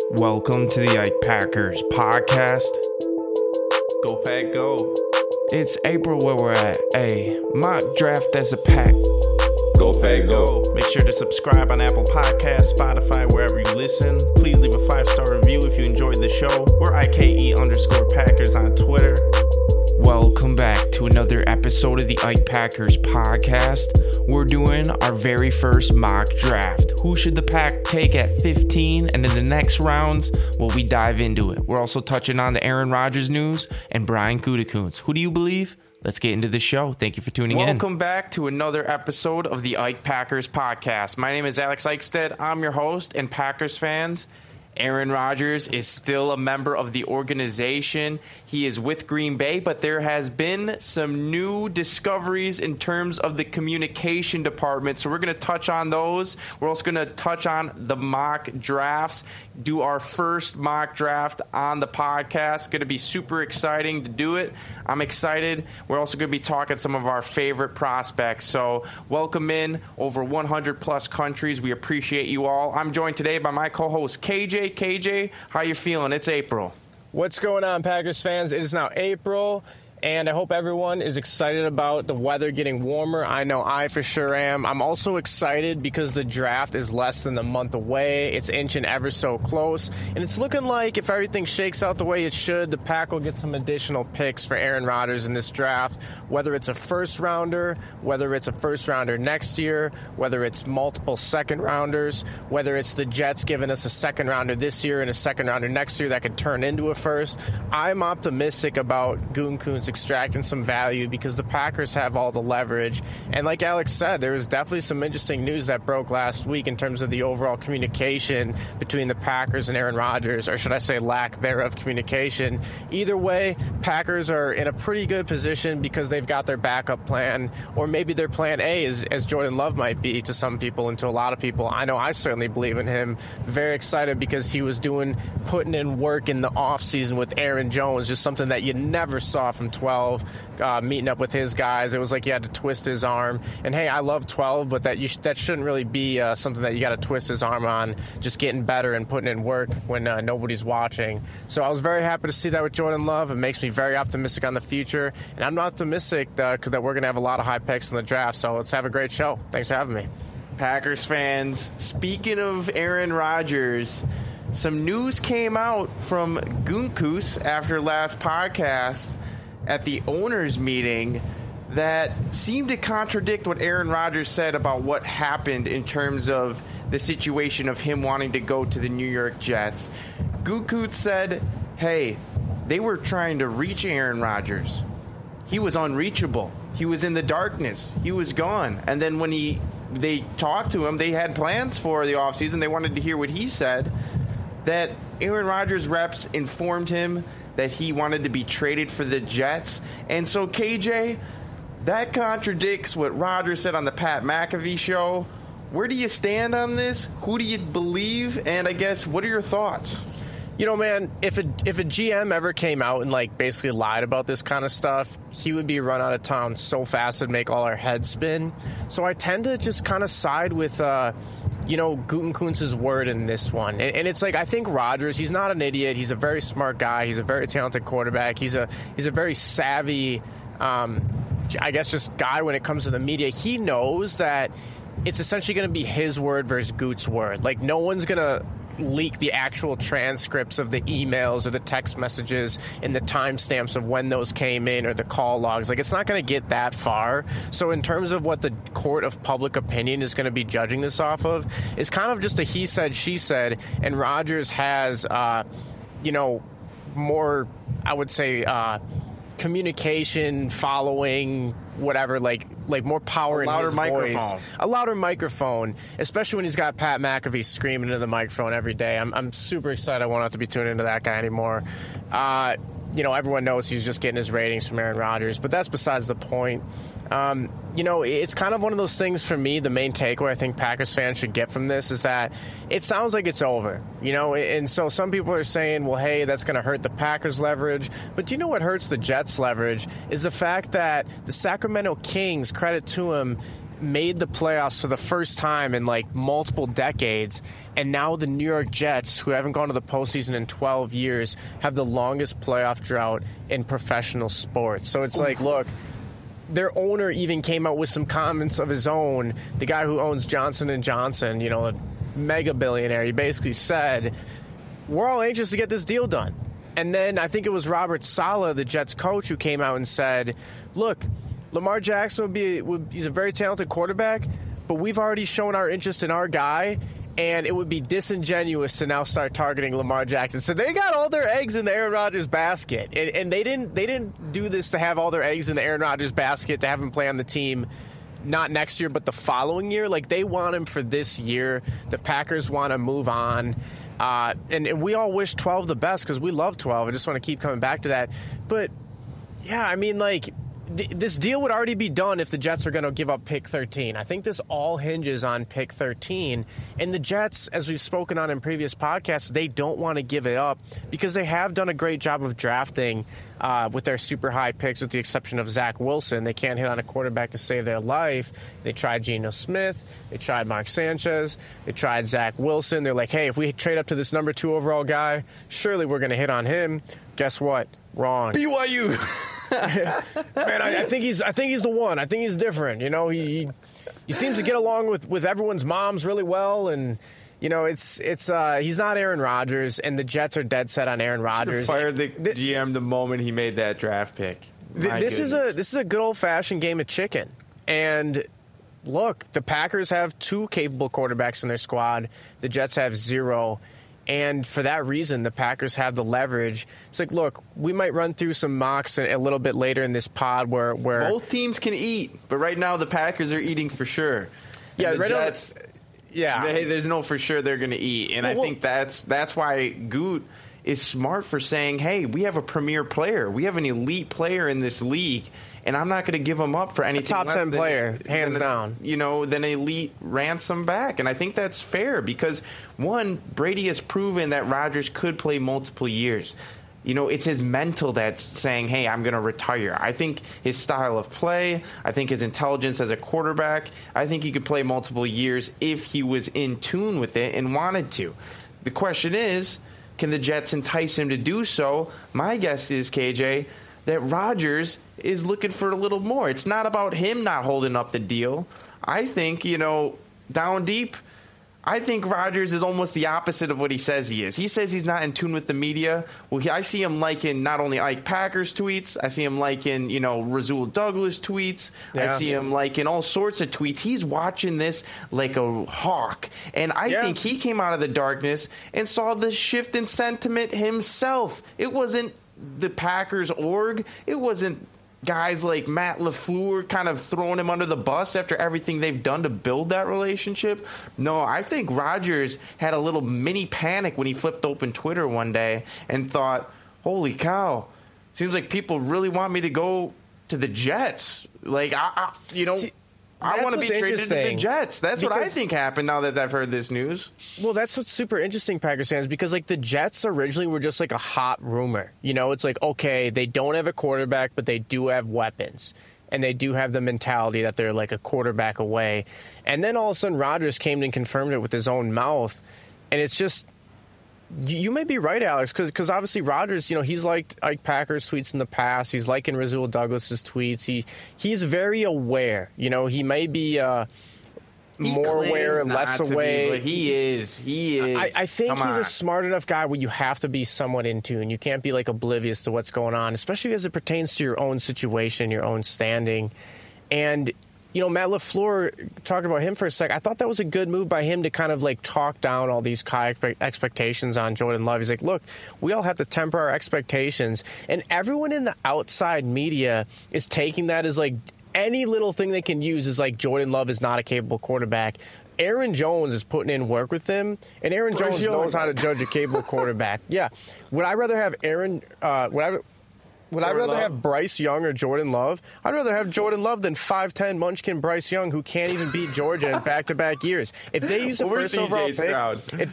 Welcome to the Ike Packers podcast. Go Pack Go. It's April where we're at a mock draft as a pack. Go Pack Go. Make sure to subscribe on Apple Podcasts, Spotify, wherever you listen. Please leave a 5-star review if you enjoyed the show. We're IKE_Packers on Twitter. Welcome back to another episode of the Ike Packers podcast. We're doing our very first mock draft. Who should the Pack take at 15? And in the next rounds, we dive into it. We're also touching on the Aaron Rodgers news and Brian Gutekunst. Who do you believe? Let's get into the show. Thank you for tuning in. Welcome back to another episode of the Ike Packers podcast. My name is Alex Eichstead. I'm your host, and Packers fans, Aaron Rodgers is still a member of the organization. He is with Green Bay, but there has been some new discoveries in terms of the communication department. So we're going to touch on those. We're also going to touch on the mock drafts, do our first mock draft on the podcast. Going to be super exciting to do it. I'm excited. We're also going to be talking some of our favorite prospects. So welcome in over 100 plus countries. We appreciate you all. I'm joined today by my co-host KJ. KJ, how you feeling? It's April. What's going on, Packers fans? It is now April, and I hope everyone is excited about the weather getting warmer. I know I for sure am. I'm also excited because the draft is less than a month away. It's inching ever so close, and it's looking like if everything shakes out the way it should, the Pack will get some additional picks for Aaron Rodgers in this draft, whether it's a first-rounder, whether it's a first-rounder next year, whether it's multiple second-rounders, whether it's the Jets giving us a second-rounder this year and a second-rounder next year that could turn into a first. I'm optimistic about Gutekunst extracting some value because the Packers have all the leverage. And like Alex said, there was definitely some interesting news that broke last week in terms of the overall communication between the Packers and Aaron Rodgers, or should I say lack thereof communication. Either way, Packers are in a pretty good position because they've got their backup plan, or maybe their plan A is as Jordan Love might be to some people and to a lot of people. I know I certainly believe in him. Very excited because he was putting in work in the offseason with Aaron Jones, just something that you never saw from 12, meeting up with his guys. It was like he had to twist his arm. And hey, I love 12, but that shouldn't really be something that you got to twist his arm on, just getting better and putting in work when nobody's watching. So I was very happy to see that with Jordan Love. It makes me very optimistic on the future. And I'm optimistic that we're going to have a lot of high picks in the draft. So let's have a great show. Thanks for having me. Packers fans, speaking of Aaron Rodgers, some news came out from Gutekunst after last podcast at the owners' meeting that seemed to contradict what Aaron Rodgers said about what happened in terms of the situation of him wanting to go to the New York Jets. Gutekunst said, hey, they were trying to reach Aaron Rodgers. He was unreachable. He was in the darkness. He was gone. And then when they talked to him, they had plans for the offseason. They wanted to hear what he said, that Aaron Rodgers reps informed him that he wanted to be traded for the Jets. And so, KJ, that contradicts what Rodgers said on the Pat McAfee show. Where do you stand on this? Who do you believe? And I guess, what are your thoughts? You know, man, if a GM ever came out and basically lied about this kind of stuff, he would be run out of town so fast it'd make all our heads spin. So I tend to just kind of side with Gutekunst's word in this one. And it's I think Rodgers, he's not an idiot. He's a very smart guy. He's a very talented quarterback. He's a very savvy, just guy when it comes to the media. He knows that it's essentially going to be his word versus Goot's word. No one's going to leak the actual transcripts of the emails or the text messages and the timestamps of when those came in or the call logs. It's not going to get that far. So in terms of what the court of public opinion is going to be judging this off of, is kind of just a he said, she said, and Rodgers has, more, I would say, communication, following, whatever, more power in his voice. A louder microphone, especially when he's got Pat McAfee screaming into the microphone every day. I'm super excited. I won't have to be tuning into that guy anymore. Everyone knows he's just getting his ratings from Aaron Rodgers, but that's besides the point. It's kind of one of those things for me. The main takeaway I think Packers fans should get from this is that it sounds like it's over, and so some people are saying, well, hey, that's going to hurt the Packers' leverage. But do you know what hurts the Jets' leverage is the fact that the Sacramento Kings, credit to them, made the playoffs for the first time in like multiple decades, and now the New York Jets, who haven't gone to the postseason in 12 years, have the longest playoff drought in professional sports. So it's like, look, their owner even came out with some comments of his own. The guy who owns Johnson & Johnson, you know, a mega billionaire, he basically said, we're all anxious to get this deal done. And then I think it was Robert Saleh, the Jets coach, who came out and said, look, Lamar Jackson he's a very talented quarterback, but we've already shown our interest in our guy, and it would be disingenuous to now start targeting Lamar Jackson. So they got all their eggs in the Aaron Rodgers basket, and they didn't do this to have all their eggs in the Aaron Rodgers basket to have him play on the team not next year but the following year. Like, they want him for this year. The Packers want to move on. And we all wish 12 the best because we love 12. I just want to keep coming back to that. But, yeah, I mean, like, this deal would already be done if the Jets are going to give up pick 13. I think this all hinges on pick 13. And the Jets, as we've spoken on in previous podcasts, they don't want to give it up because they have done a great job of drafting with their super high picks, with the exception of Zach Wilson. They can't hit on a quarterback to save their life. They tried Geno Smith. They tried Mark Sanchez. They tried Zach Wilson. They're like, hey, if we trade up to this number 2 overall guy, surely we're going to hit on him. Guess what? Wrong. BYU. Man, I think he's the one. I think he's different. You know, he seems to get along with everyone's moms really well, and you know, it's he's not Aaron Rodgers, and the Jets are dead set on Aaron Rodgers. Fired the GM the moment he made that draft pick. This is a good old fashioned game of chicken. And look, the Packers have 2 capable quarterbacks in their squad. The Jets have 0. And for that reason, the Packers have the leverage. It's like, look, we might run through some mocks a little bit later in this pod where both teams can eat, but right now the Packers are eating for sure. Yeah, the right Jets, there's no for sure they're going to eat, and I think that's why Goot is smart for saying, hey, we have a premier player, we have an elite player in this league. And I'm not going to give him up for anything top less 10 than, player, hands down. You know, than elite ransom back. And I think that's fair because, one, Brady has proven that Rodgers could play multiple years. You know, it's his mental that's saying, hey, I'm going to retire. I think his style of play, I think his intelligence as a quarterback, I think he could play multiple years if he was in tune with it and wanted to. The question is, can the Jets entice him to do so? My guess is, KJ, that Rodgers is looking for a little more. It's not about him not holding up the deal. I think, you know, down deep, I think Rodgers is almost the opposite of what he says he is. He says he's not in tune with the media. Well, I see him liking not only Ike Packer's tweets, I see him liking, you know, Rasul Douglas tweets. Yeah. I see him liking all sorts of tweets. He's watching this like a hawk. And I think he came out of the darkness and saw the shift in sentiment himself. It wasn't the Packers org. It wasn't guys like Matt LaFleur kind of throwing him under the bus after everything they've done to build that relationship. No, I think Rodgers had a little mini panic when he flipped open Twitter one day and thought, holy cow, seems like people really want me to go to the Jets. Like, I want to be traded to the Jets. That's what I think happened now that I've heard this news. Well, that's what's super interesting, Packers fans, because like the Jets originally were just like a hot rumor. You know, it's like, okay, they don't have a quarterback, but they do have weapons. And they do have the mentality that they're like a quarterback away. And then all of a sudden Rodgers came and confirmed it with his own mouth. And it's just, you may be right, Alex, because obviously Rodgers, you know, he's liked Ike Packer's tweets in the past. He's liking Rasul Douglas's tweets. He's very aware. You know, he may be more aware, less aware. But he is. I think he's a smart enough guy where you have to be somewhat in tune. You can't be like oblivious to what's going on, especially as it pertains to your own situation, your own standing. And you know, Matt LaFleur, talked about him for a sec. I thought that was a good move by him to kind of like talk down all these high expectations on Jordan Love. He's like, look, we all have to temper our expectations. And everyone in the outside media is taking that as like any little thing they can use is like Jordan Love is not a capable quarterback. Aaron Jones is putting in work with him, and Aaron Jones knows how to judge a capable quarterback. Yeah. Would I rather have Would I rather have Bryce Young or Jordan Love? I'd rather have Jordan Love than 5'10" Munchkin Bryce Young, who can't even beat Georgia in back-to-back years. If they use a first overall pick,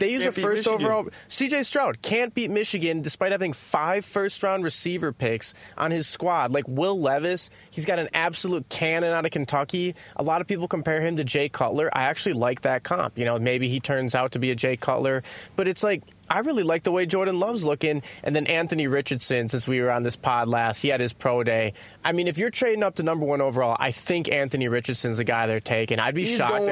CJ Stroud can't beat Michigan despite having 5 first-round receiver picks on his squad. Like Will Levis, he's got an absolute cannon out of Kentucky. A lot of people compare him to Jay Cutler. I actually like that comp. You know, maybe he turns out to be a Jay Cutler, but it's like, I really like the way Jordan Love's looking. And then Anthony Richardson, since we were on this pod last, he had his pro day. I mean, if you're trading up to number 1 overall, I think Anthony Richardson's the guy they're taking. I'd be shocked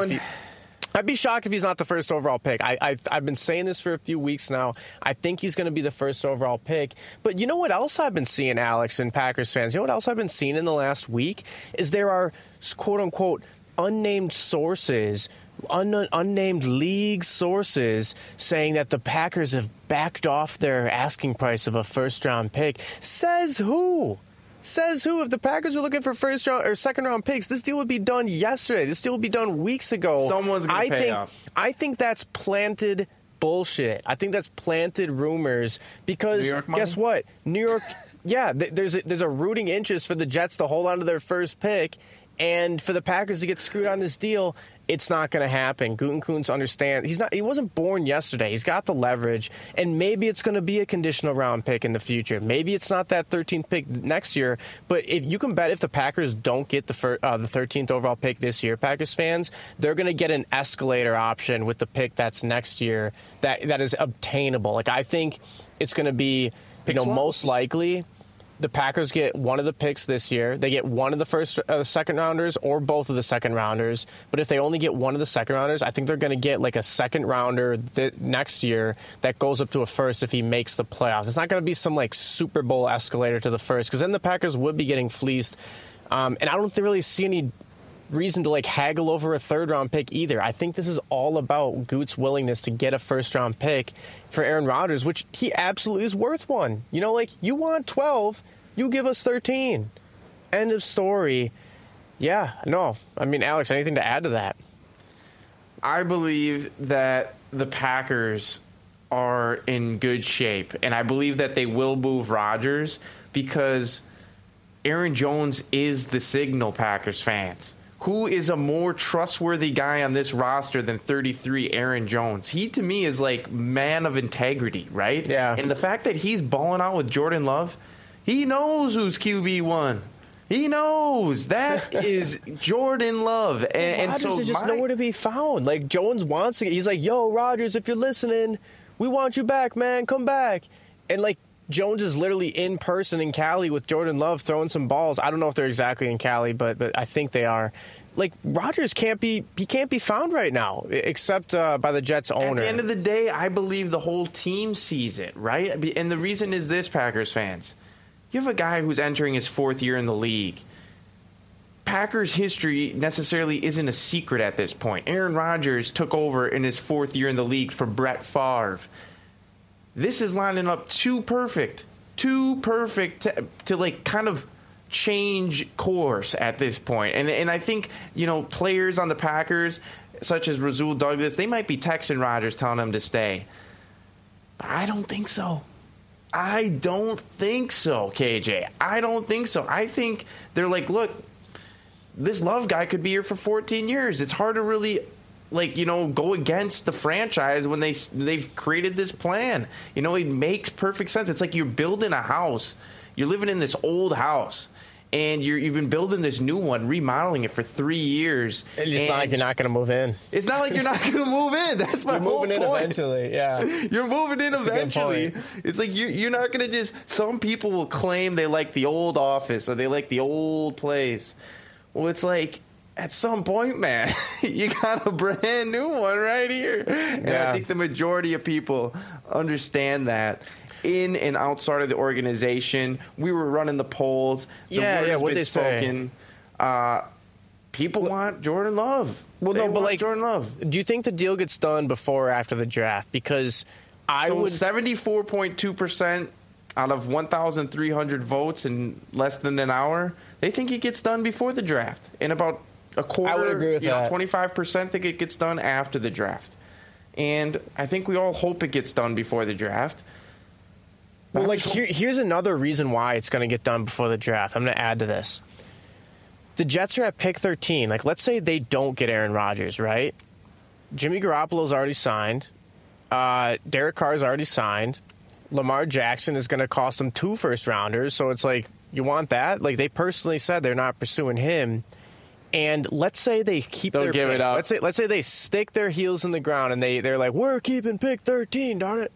if he's not the first overall pick. I've been saying this for a few weeks now. I think he's going to be the first overall pick. But you know what else I've been seeing, Alex, and Packers fans? You know what else I've been seeing in the last week? Is there are, quote-unquote, unnamed sources, unnamed league sources saying that the Packers have backed off their asking price of a first-round pick. Says who? Says who? If the Packers were looking for first-round or second-round picks, this deal would be done yesterday. This deal would be done weeks ago. Someone's going to pay off. I think that's planted bullshit. I think that's planted rumors because guess what? New York, yeah, there's a rooting interest for the Jets to hold on to their first pick. And for the Packers to get screwed on this deal, it's not going to happen. Gutekunst understands. He wasn't born yesterday. He's got the leverage, and maybe it's going to be a conditional round pick in the future. Maybe it's not that 13th pick next year. But if you can bet if the Packers don't get the 13th overall pick this year, Packers fans, they're going to get an escalator option with the pick that's next year that is obtainable. Like I think it's going to be, most likely. The Packers get one of the picks this year. They get one of the second rounders or both of the second rounders. But if they only get one of the second rounders, I think they're going to get like a second rounder next year that goes up to a first if he makes the playoffs. It's not going to be some like Super Bowl escalator to the first because then the Packers would be getting fleeced. And I don't really see any reason to like haggle over a third-round pick either. I think this is all about Goot's willingness to get a first-round pick for Aaron Rodgers, which he absolutely is worth one. You know, like you want 12, you give us 13. End of story. Yeah, no. I mean, Alex, anything to add to that? I believe that the Packers are in good shape, and I believe that they will move Rodgers because Aaron Jones is the signal, Packers fans. Who is a more trustworthy guy on this roster than 33 Aaron Jones? He, to me, is like man of integrity, right? Yeah. And the fact that he's balling out with Jordan Love, he knows who's QB1. He knows that is Jordan Love. And Rodgers so is just nowhere to be found. Like, Jones wants to. He's like, yo, Rodgers, if you're listening, we want you back, man. Come back. And, like, Jones is literally in person in Cali with Jordan Love throwing some balls. I don't know if they're exactly in Cali, but I think they are. Like, Rodgers can't be found right now, except by the Jets owner. At the end of the day, I believe the whole team sees it, right? And the reason is this, Packers fans. You have a guy who's entering his 4th year in the league. Packers history necessarily isn't a secret at this point. Aaron Rodgers took over in his 4th year in the league for Brett Favre. This is lining up too perfect to like kind of change course at this point. And I think, players on the Packers, such as Rasul Douglas, they might be texting Rodgers telling him to stay. But I don't think so. I don't think so, KJ. I don't think so. I think they're like, look, this Love guy could be here for 14 years. It's hard to really go against the franchise when they've created this plan. It makes perfect sense. It's like you're building a house. You're living in this old house, and you've been building this new one, remodeling it for 3 years. It's not like you're not going to move in. It's not like you're not going to move in. That's my whole point. You're moving in eventually, yeah. You're moving in eventually. It's like you're not going to just... Some people will claim they like the old office or they like the old place. Well, it's like... At some point, man, you got a brand new one right here. And I think the majority of people understand that. In and outside of the organization, we were running the polls. What they spoken. People want Jordan Love. Well, they want Jordan Love. Do you think the deal gets done before or after the draft? Because I would 74.2% out of 1,300 votes in less than an hour. They think it gets done before the draft. And about a quarter, I would agree with that. 25% think it gets done after the draft. And I think we all hope it gets done before the draft. Well, like here's another reason why it's going to get done before the draft. I'm going to add to this. The Jets are at pick 13. Like, let's say they don't get Aaron Rodgers, right? Jimmy Garoppolo's already signed. Derek Carr's already signed. Lamar Jackson is going to cost them 2 first-rounders. So it's like, you want that? Like, they personally said they're not pursuing him. And let's say they keep They'll their give pick. it up. Let's say they stick their heels in the ground and they're like, we're keeping pick 13, darn it.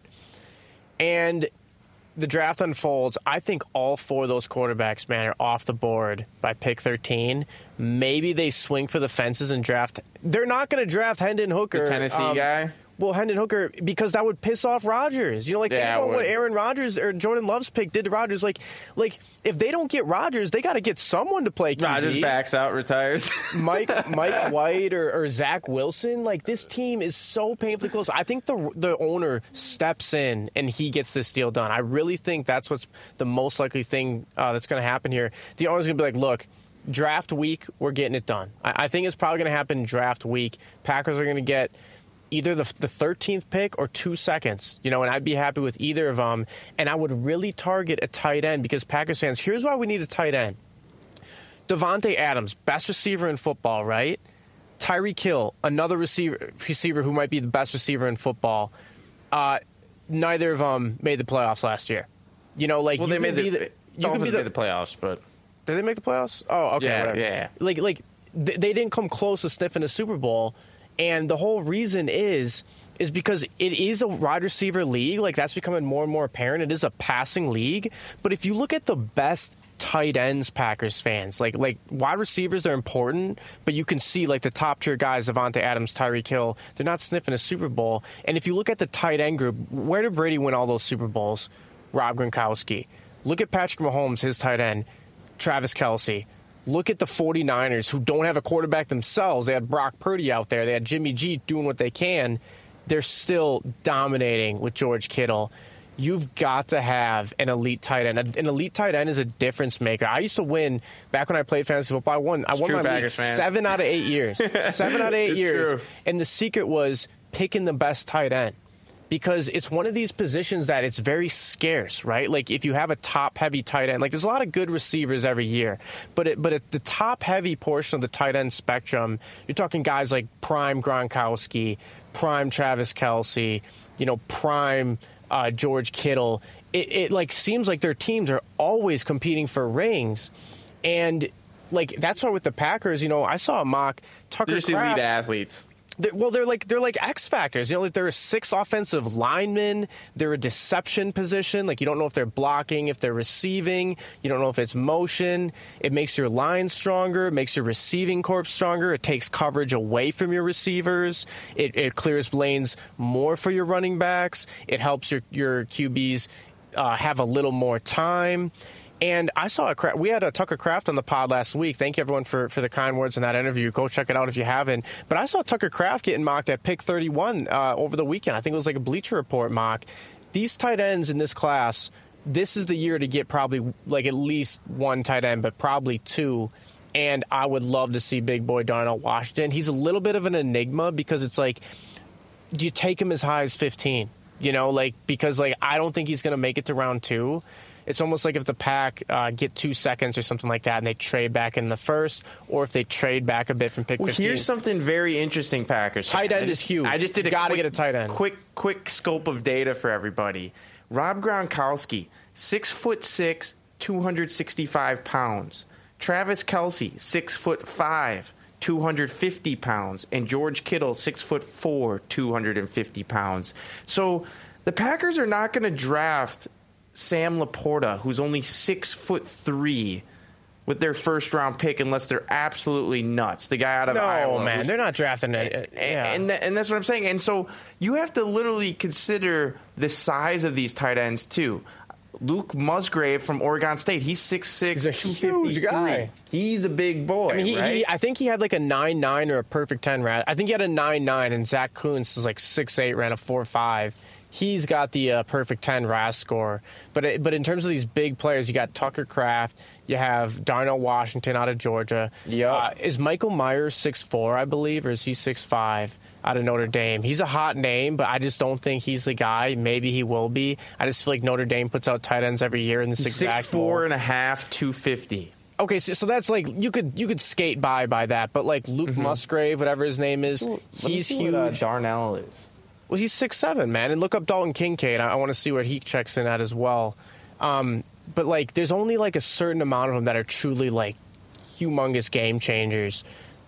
And the draft unfolds. I think all 4 of those quarterbacks, man, are off the board by pick 13. Maybe they swing for the fences and draft. They're not going to draft Hendon Hooker. The Tennessee guy? Well, Hendon Hooker, because that would piss off Rodgers. You know, like, think about what Aaron Rodgers or Jordan Love's pick did to Rodgers. Like if they don't get Rodgers, they got to get someone to play QB. Rodgers backs out, retires. Mike White or Zach Wilson. Like, this team is so painfully close. I think the owner steps in and he gets this deal done. I really think that's what's the most likely thing that's going to happen here. The owner's going to be like, look, draft week, we're getting it done. I think it's probably going to happen draft week. Packers are going to get either the 13th pick or 2 seconds, you know, and I'd be happy with either of them. And I would really target a tight end because Packers fans, here's why we need a tight end. Davante Adams, best receiver in football, right? Tyreek Hill, another receiver who might be the best receiver in football. Neither of them made the playoffs last year. You know, like, well, they made the playoffs, but did they make the playoffs? Oh, okay, yeah, whatever. Yeah. Like they didn't come close to sniffing a Super Bowl. And the whole reason is because it is a wide receiver league. Like, that's becoming more and more apparent. It is a passing league. But if you look at the best tight ends, Packers fans, like wide receivers, they're important. But you can see, like, the top tier guys, Davante Adams, Tyreek Hill, they're not sniffing a Super Bowl. And if you look at the tight end group, where did Brady win all those Super Bowls? Rob Gronkowski. Look at Patrick Mahomes, his tight end, Travis Kelce. Look at the 49ers, who don't have a quarterback themselves. They had Brock Purdy out there. They had Jimmy G doing what they can. They're still dominating with George Kittle. You've got to have an elite tight end. An elite tight end is a difference maker. I used to win, back when I played fantasy football, I won my league 7 out of 8 years. 7 out of 8 years. True. And the secret was picking the best tight end. Because it's one of these positions that it's very scarce, right? Like, if you have a top-heavy tight end, like, there's a lot of good receivers every year, but at the top-heavy portion of the tight end spectrum, you're talking guys like prime Gronkowski, prime Travis Kelce, you know, prime George Kittle. It like seems like their teams are always competing for rings, and like that's why with the Packers, you know, I saw a mock Tucker They're just Kraft. elite athletes. They're like X factors. You know, like there are 6 offensive linemen. They're a deception position. Like, you don't know if they're blocking, if they're receiving. You don't know if it's motion. It makes your line stronger. It makes your receiving corps stronger. It takes coverage away from your receivers. It clears lanes more for your running backs. It helps your QBs have a little more time. And I saw we had a Tucker Kraft on the pod last week. Thank you, everyone, for the kind words in that interview. Go check it out if you haven't. But I saw Tucker Kraft getting mocked at pick 31 over the weekend. I think it was like a Bleacher Report mock. These tight ends in this class, this is the year to get probably like at least 1 tight end, but probably 2. And I would love to see big boy Darnell Washington. He's a little bit of an enigma because it's like, do you take him as high as 15? You know, like, because like I don't think he's going to make it to round 2. It's almost like if the Pack get 2 seconds or something like that and they trade back in the first, or if they trade back a bit from pick 15. Here's something very interesting, Packers. Tight end is huge. I just did get a tight end. Quick scope of data for everybody. Rob Gronkowski, 6'6", 265 pounds. Travis Kelce, 6'5", 250 pounds. And George Kittle, 6'4", 250 pounds. So the Packers are not going to draft Sam Laporta, who's only 6'3", with their first-round pick, unless they're absolutely nuts. The guy out of Iowa. No, man, they're not drafting it. Yeah. And that's what I'm saying. And so you have to literally consider the size of these tight ends, too. Luke Musgrave from Oregon State, he's 6'6", he's a huge guy. He's a big boy, I mean, right? I think he had like a 9.9 or a perfect 10. I think he had a 9.9, and Zach Kuntz is like 6'8", ran a 4.5. he's got the perfect 10 RAS score. But in terms of these big players, you got Tucker Kraft, you have Darnell Washington out of Georgia. Is Michael Myers 6'4", I believe, or is he 6'5", out of Notre Dame? He's a hot name, but I just don't think he's the guy. Maybe he will be. I just feel like Notre Dame puts out tight ends every year in this exact 6'4.5", 250. Okay, so that's like you could skate by that, but like Luke Musgrave, whatever his name is, he's huge. What, Darnell is. Well, he's 6'7", man, and look up Dalton Kincaid. I want to see where he checks in at as well. But like, there's only like a certain amount of them that are truly like humongous game changers.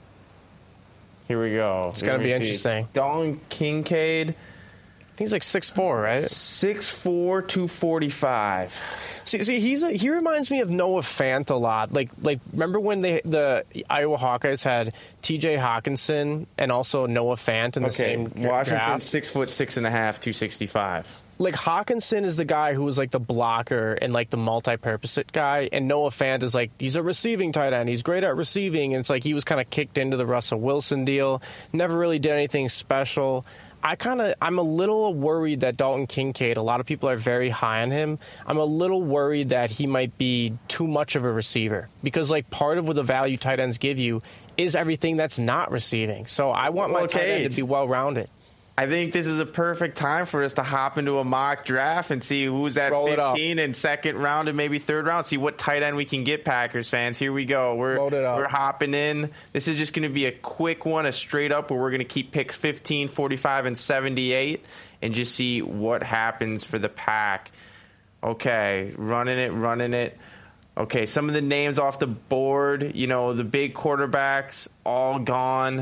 Here we go. It's gonna be interesting. Dalton Kincaid. He's like 6'4", right? 6'4", 245. See, he reminds me of Noah Fant a lot. Like remember when the Iowa Hawkeyes had T.J. Hawkinson and also Noah Fant in the same Washington, draft? 6'6.5", 265. Like Hawkinson is the guy who was like the blocker and like the multi-purpose guy, and Noah Fant is like, he's a receiving tight end. He's great at receiving, and it's like he was kind of kicked into the Russell Wilson deal. Never really did anything special. I'm a little worried that Dalton Kincaid, a lot of people are very high on him. I'm a little worried that he might be too much of a receiver, because like part of what the value tight ends give you is everything that's not receiving. So I want my tight end to be well-rounded. I think this is a perfect time for us to hop into a mock draft and see who's at 15 and second round and maybe third round. See what tight end we can get, Packers fans. Here we go. We're hopping in. This is just going to be a quick one, a straight up, where we're going to keep picks 15, 45, and 78 and just see what happens for the pack. Okay, running it. Okay, some of the names off the board, the big quarterbacks, all gone.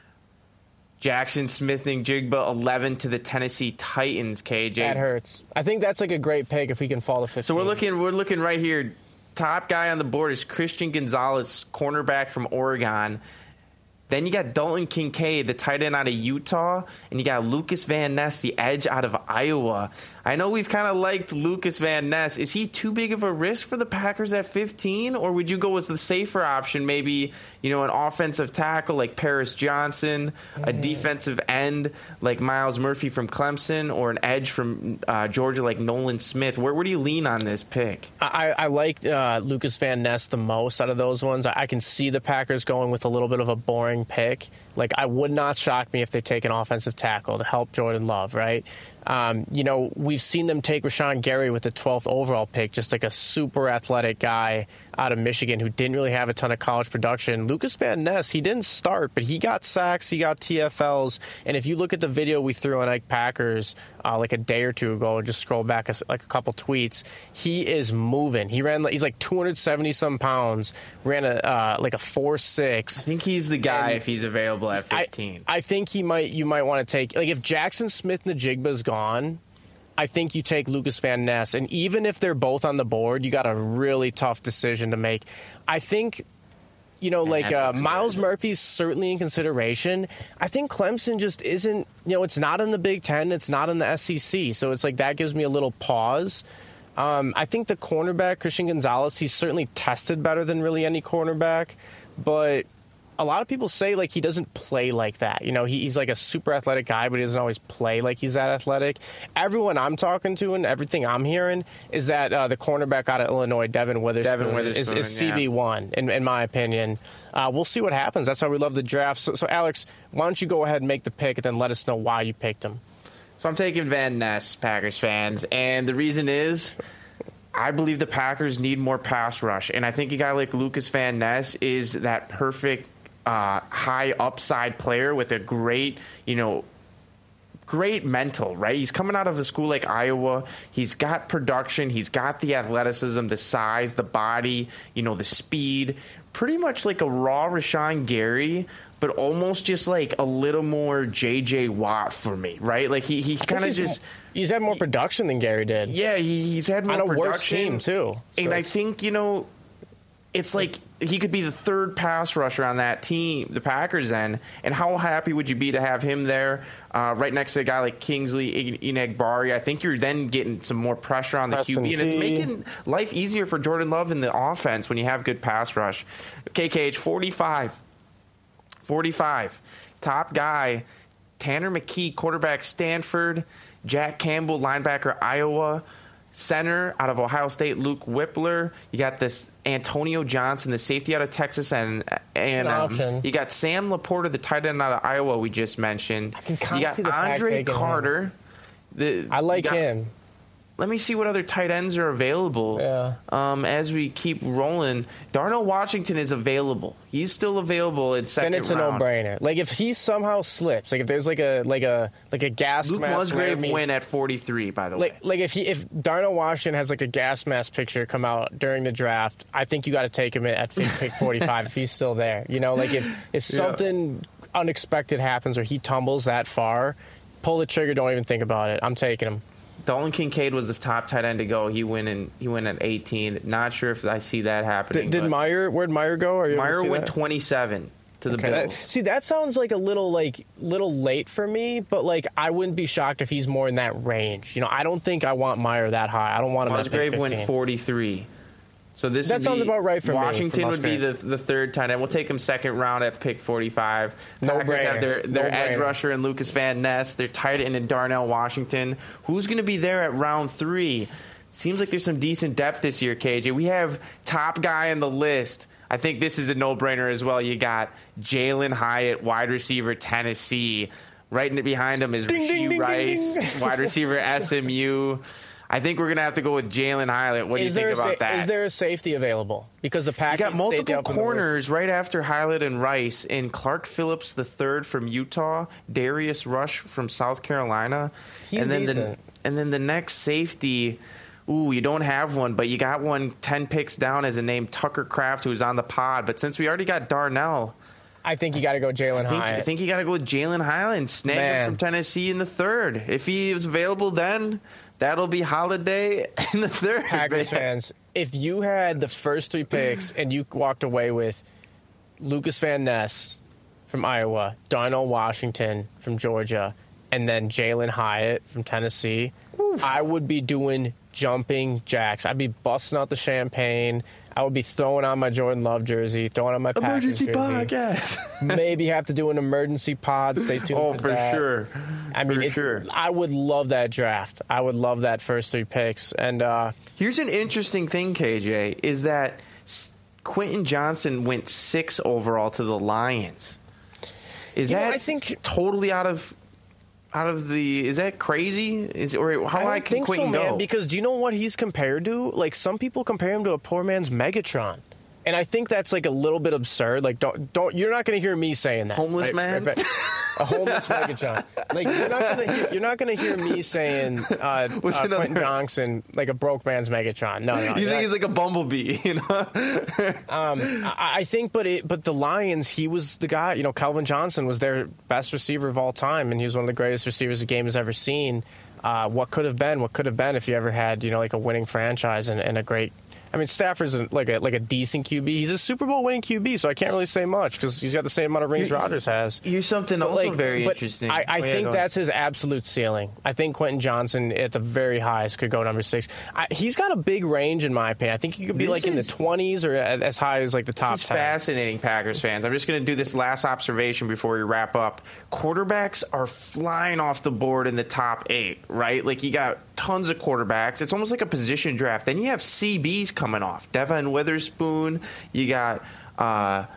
Jackson Smith-Njigba, 11 to the Tennessee Titans, KJ. That hurts. I think that's like a great pick if we can fall to 15. So we're looking right here. Top guy on the board is Christian Gonzalez, cornerback from Oregon. Then you got Dalton Kincaid, the tight end out of Utah, and you got Lucas Van Ness, the edge out of Iowa. I know we've kind of liked Lucas Van Ness. Is he too big of a risk for the Packers at 15, or would you go with the safer option, maybe an offensive tackle like Paris Johnson, a defensive end like Miles Murphy from Clemson, or an edge from Georgia like Nolan Smith? Where do you lean on this pick? I like Lucas Van Ness the most out of those ones. I can see the Packers going with a little bit of a boring pick. Like, I would not shock me if they take an offensive tackle to help Jordan Love, right? We've seen them take Rashawn Gary with the 12th overall pick, just like a super athletic guy out of Michigan who didn't really have a ton of college production. Lucas Van Ness, he didn't start, but he got sacks, he got TFLs, and if you look at the video we threw on Ike Packers like a day or two ago, just scroll back a couple tweets, he is moving. He's like 270-some pounds, ran a 4.6. I think he's the guy if he's available at 15. I think you might want to take, like, if Jackson Smith-Njigba's gone, I think you take Lucas Van Ness. And even if they're both on the board, you got a really tough decision to make. I think, Miles Murphy's certainly in consideration. I think Clemson just isn't, it's not in the Big Ten. It's not in the SEC. So it's like that gives me a little pause. I think the cornerback, Christian Gonzalez, he's certainly tested better than really any cornerback. But a lot of people say, like, he doesn't play like that. He's like a super athletic guy, but he doesn't always play like he's that athletic. Everyone I'm talking to and everything I'm hearing is that the cornerback out of Illinois, Devin Witherspoon is CB1, in my opinion. We'll see what happens. That's why we love the draft. So, Alex, why don't you go ahead and make the pick and then let us know why you picked him. So I'm taking Van Ness, Packers fans, and the reason is I believe the Packers need more pass rush, and I think a guy like Lucas Van Ness is that perfect high upside player with a great mental, right? He's coming out of a school like Iowa. He's got production. He's got the athleticism, the size, the body, the speed. Pretty much like a raw Rashawn Gary, but almost just like a little more J.J. Watt for me, right? Like he kind of just... He's had more production than Gary did. Yeah, he's had more production. On a worse team, too. So. And I think, it's like he could be the third pass rusher on that team, the Packers end. And how happy would you be to have him there right next to a guy like Kingsley Enagbari? I think you're then getting some more pressure on the QB. And it's making life easier for Jordan Love in the offense when you have good pass rush. KKH, 45. Top guy, Tanner McKee, quarterback, Stanford. Jack Campbell, linebacker, Iowa. Center out of Ohio State, Luke Whippler. You got this Antonio Johnson, the safety out of Texas, and you got Sam Laporta, the tight end out of Iowa. We just mentioned. You got Andre Carter. I like him. Let me see what other tight ends are available. Yeah. As we keep rolling, Darnell Washington is available. He's still available in second round. Then it's a no-brainer. Like if he somehow slips, like if there's like a gas Luke mask. Musgrave went at 43, by the way. Like if Darnell Washington has like a gas mask picture come out during the draft, I think you got to take him at pick 45 if he's still there. You know, like if something unexpected happens or he tumbles that far, pull the trigger. Don't even think about it. I'm taking him. Dalton Kincaid was the top tight end to go. He went at 18. Not sure if I see that happening. Where'd Meyer go? Meyer went 27 to the Bills. See, that sounds like a little late for me, but like I wouldn't be shocked if he's more in that range. You know, I don't think I want Meyer that high. I don't want him at pick 15. Musgrave went 43. So that sounds about right for Washington me. Washington would be the third tight end. We'll take him second round at pick 45. Packers have their edge rusher in Lucas Van Ness. Their tight end in Darnell Washington. Who's going to be there at round 3? Seems like there's some decent depth this year, KJ. We have top guy on the list. I think this is a no-brainer as well. You got Jalen Hyatt, wide receiver, Tennessee. Right behind him is Rashee Rice, wide receiver, SMU. I think we're going to have to go with Jalen Hyatt. What do you think about that? Is there a safety available? Because the Packers got multiple corners right after Hyatt and Rice, and Clark Phillips III from Utah, Darius Rush from South Carolina. He's decent. And then the next safety, you don't have one, but you got one 10 picks down as a name, Tucker Kraft, who's on the pod. But since we already got Darnell, I think you got to go Jalen Hyatt. I think you got to go with Jalen Hyatt and snag him from Tennessee in the third. If he is available then, that'll be Holiday in the third. Packers fans, if you had the first 3 picks and you walked away with Lucas Van Ness from Iowa, Darnell Washington from Georgia, and then Jalen Hyatt from Tennessee, I would be doing jumping jacks. I'd be busting out the champagne. I would be throwing on my Jordan Love jersey, throwing on my Packers jersey. Emergency podcast. Maybe have to do an emergency pod. Stay tuned for that. Sure. I mean, I would love that draft. I would love that first 3 picks. And here's an interesting thing, KJ, is that Quentin Johnson went 6 overall to the Lions. Is that I think totally out of the? Is that crazy? How high can Quentin go? Man, because do you know what he's compared to? Like some people compare him to a poor man's Megatron. And I think that's like a little bit absurd. Like, don't. You're not going to hear me saying that. Homeless man, a homeless Megatron. Like, you're not going to hear me saying Quentin Johnson like a broke man's Megatron. No. You think he's like a bumblebee? You know. I think, but the Lions, he was the guy. You know, Calvin Johnson was their best receiver of all time, and he was one of the greatest receivers the game has ever seen. What could have been if you ever had like a winning franchise and a great. I mean, Stafford's like a decent QB. He's a Super Bowl winning QB, so I can't really say much because he's got the same amount of rings Rodgers has. Here's something also very interesting. I think that's his absolute ceiling. I think Quentin Johnson at the very highest could go number 6. He's got a big range in my opinion. I think he could be in the 20s or as high as like the top 10. This is fascinating, Packers fans. I'm just going to do this last observation before we wrap up. Quarterbacks are flying off the board in the top 8, right? Like you got tons of quarterbacks. It's almost like a position draft. Then you have CBs coming off. Devon Witherspoon. You got the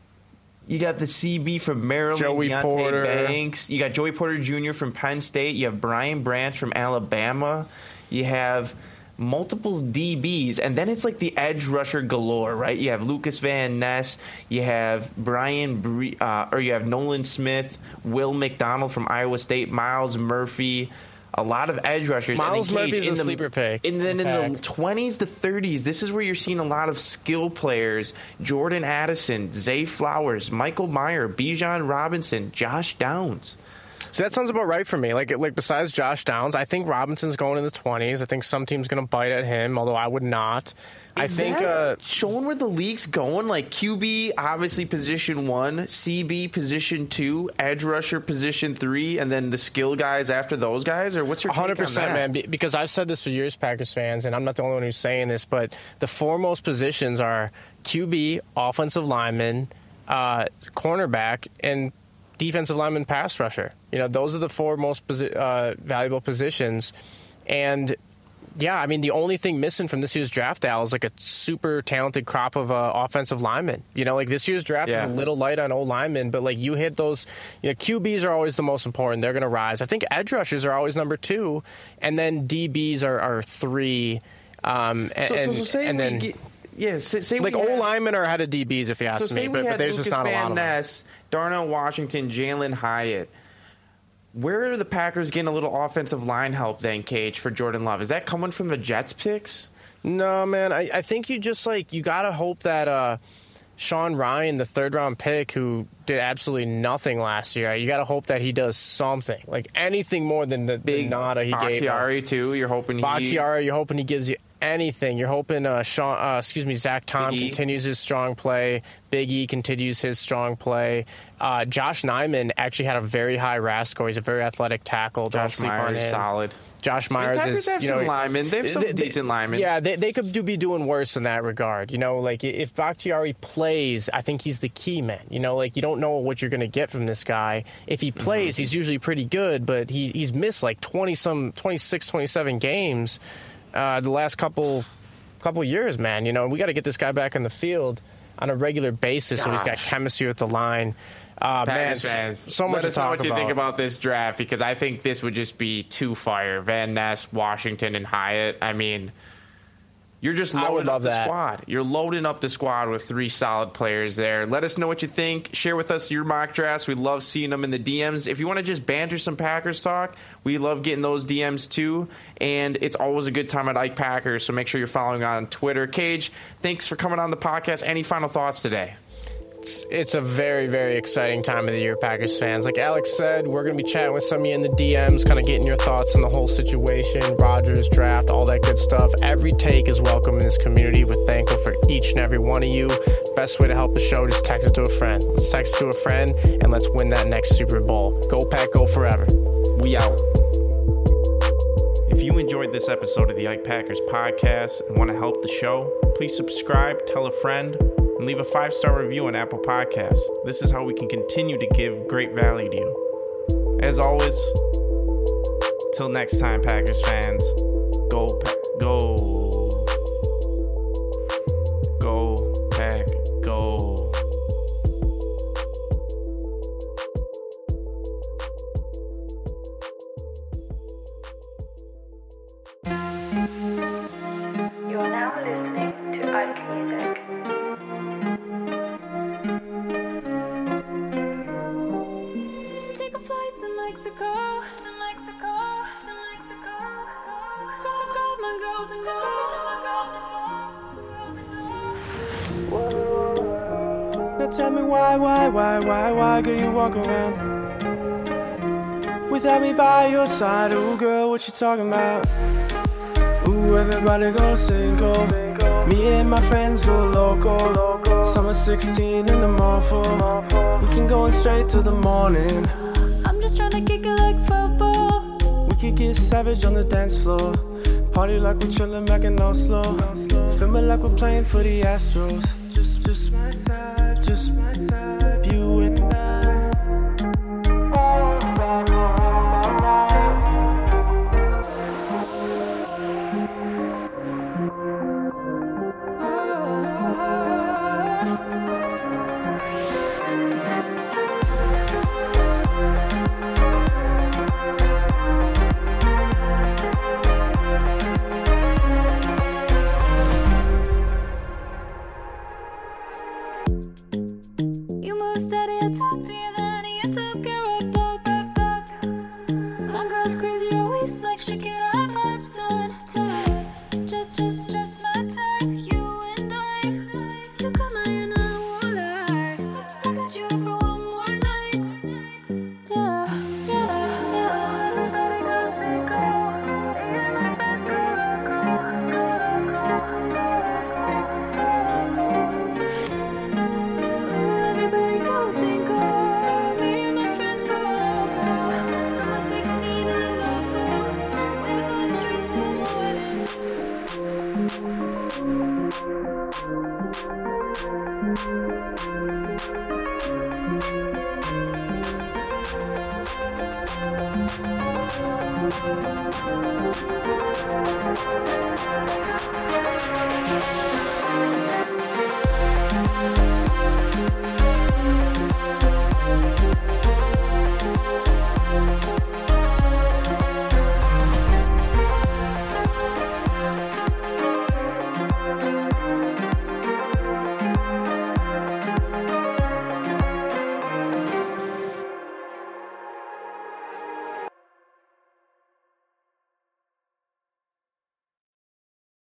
CB from Maryland. Joey Deontay Porter. Banks. You got Joey Porter Jr. from Penn State. You have Brian Branch from Alabama. You have multiple DBs, and then it's like the edge rusher galore, right? You have Lucas Van Ness, you have you have Nolan Smith, Will McDonald from Iowa State, Miles Murphy, a lot of edge rushers. Miles Murphy's a sleeper pick. And then in the 20s to 30s, this is where you're seeing a lot of skill players. Jordan Addison, Zay Flowers, Michael Mayer, Bijan Robinson, Josh Downs. So that sounds about right for me. Like besides Josh Downs, I think Robinson's going in the 20s. I think some team's going to bite at him, although I would not. Is that showing where the league's going? Like QB, obviously position 1, CB position 2, edge rusher position 3, and then the skill guys after those guys? Or what's your take on that? 100%, man. Because I've said this for years, Packers fans, and I'm not the only one who's saying this, but the foremost positions are QB, offensive lineman, cornerback, and defensive lineman, pass rusher. Those are the 4 most valuable positions. And yeah, I mean, the only thing missing from this year's draft, Al, is like a super talented crop of offensive linemen. Like this year's draft is a little light on O linemen, but like you hit those, QBs are always the most important. They're going to rise. I think edge rushers are always number 2, and then DBs are 3. Say like O linemen are ahead of DBs if you ask me, but there's just not a lot of them. Darnell Washington, Jalen Hyatt. Where are the Packers getting a little offensive line help then, Cage, for Jordan Love? Is that coming from the Jets picks? No, man. I think you just you got to hope that Sean Ryan, the 3rd-round pick, who did absolutely nothing last year, you got to hope that he does something, like anything more than the big nada he gave us. Bakhtiari, too. You're hoping he gives you anything. You're hoping Zach Tom continues his strong play. Big E continues his strong play. Josh Nyman actually had a very high RAS score. He's a very athletic tackle. Josh Myers is solid. Josh Myers is, some linemen. They have some decent linemen. Yeah, they could be doing worse in that regard. Like if Bakhtiari plays, I think he's the key man. You don't know what you're going to get from this guy. If he plays, he's usually pretty good, but he's missed like 26, 27 games the last couple years, man. We got to get this guy back in the field on a regular basis so he's got chemistry with the line. Man, so much to talk about. Let us know what you think about this draft, because I think this would just be too fire. Van Ness, Washington, and Hyatt. I mean, you're just loading up the squad. You're loading up the squad with 3 solid players there. Let us know what you think. Share with us your mock drafts. We love seeing them in the DMs. If you want to just banter some Packers talk, we love getting those DMs too. And it's always a good time at Ike Packers, so make sure you're following on Twitter. Cage, thanks for coming on the podcast. Any final thoughts today? It's a very, very exciting time of the year, Packers fans. Like Alex said, we're going to be chatting with some of you in the DMs, kind of getting your thoughts on the whole situation, Rodgers, draft, all that good stuff. Every take is welcome in this community. We're thankful for each and every one of you. Best way to help the show, just text it to a friend. Let's text it to a friend, and let's win that next Super Bowl. Go Pack, go forever. We out. If you enjoyed this episode of the Ike Packers podcast and want to help the show, please subscribe, tell a friend, and leave a 5-star review on Apple Podcasts. This is how we can continue to give great value to you. As always, till next time, Packers fans, go Pack, go. Go Pack, go. You are now listening to Ike Music. Take a flight to Mexico. Grab my girls and go. Now tell me why, girl, you walk around without me by your side. Ooh, girl, what you talking about? Ooh, everybody go single. Me and my friends go local. Summer 16 in the morpho. We can go in straight to the morning. I'm just trying to kick it like football. We could get savage on the dance floor. Party like we're chillin' back in Oslo. Film it like we're playing for the Astros. Just view it. You move steady, I talk to you, then you talk it right back. My girl's crazy, always like she could have vibes on top. Just my type, you and I. You come in and I won't lie. I got you for one more night. Yeah. Everybody go single. Me and my friends go local. Summer 16 in the Buffalo. We go straight to the morning.